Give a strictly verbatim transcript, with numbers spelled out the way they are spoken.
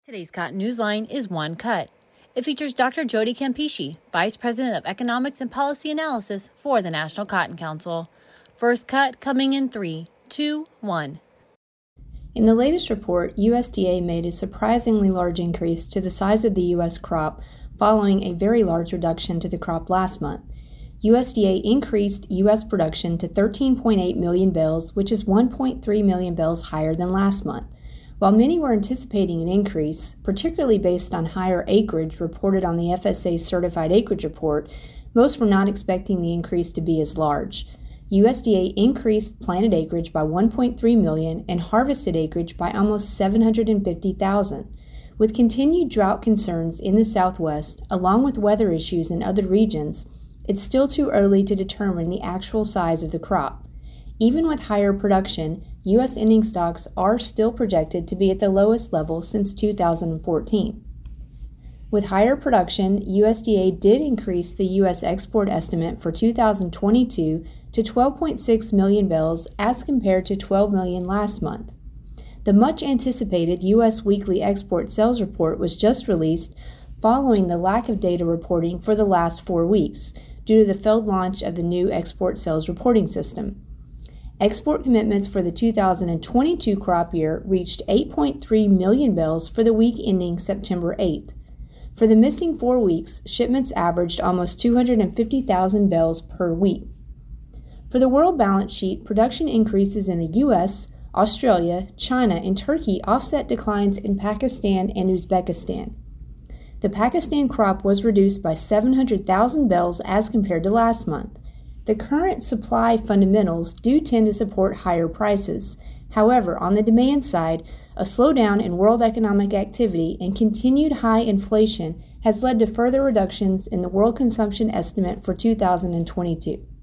Today's Cotton Newsline is One Cut. It features Doctor Jody Campeche, Vice President of Economics and Policy Analysis for the National Cotton Council. First cut coming in three, two, one. In the latest report, U S D A made a surprisingly large increase to the size of the U S crop following a very large reduction to the crop last month. U S D A increased U S production to thirteen point eight million bales, which is one point three million bales higher than last month. While many were anticipating an increase, particularly based on higher acreage reported on the F S A Certified Acreage Report, most were not expecting the increase to be as large. U S D A increased planted acreage by one point three million and harvested acreage by almost seven hundred fifty thousand. With continued drought concerns in the Southwest, along with weather issues in other regions, it's still too early to determine the actual size of the crop. Even with higher production, U S ending stocks are still projected to be at the lowest level since two thousand fourteen. With higher production, U S D A did increase the U S export estimate for two thousand twenty-two to twelve point six million bales as compared to twelve million last month. The much-anticipated U S weekly export sales report was just released following the lack of data reporting for the last four weeks due to the failed launch of the new export sales reporting system. Export commitments for the two thousand twenty-two crop year reached eight point three million bales for the week ending September eighth. For the missing four weeks, shipments averaged almost two hundred fifty thousand bales per week. For the world balance sheet, production increases in the U S, Australia, China, and Turkey offset declines in Pakistan and Uzbekistan. The Pakistan crop was reduced by seven hundred thousand bales as compared to last month. The current supply fundamentals do tend to support higher prices. However, on the demand side, a slowdown in world economic activity and continued high inflation has led to further reductions in the world consumption estimate for two thousand twenty-two.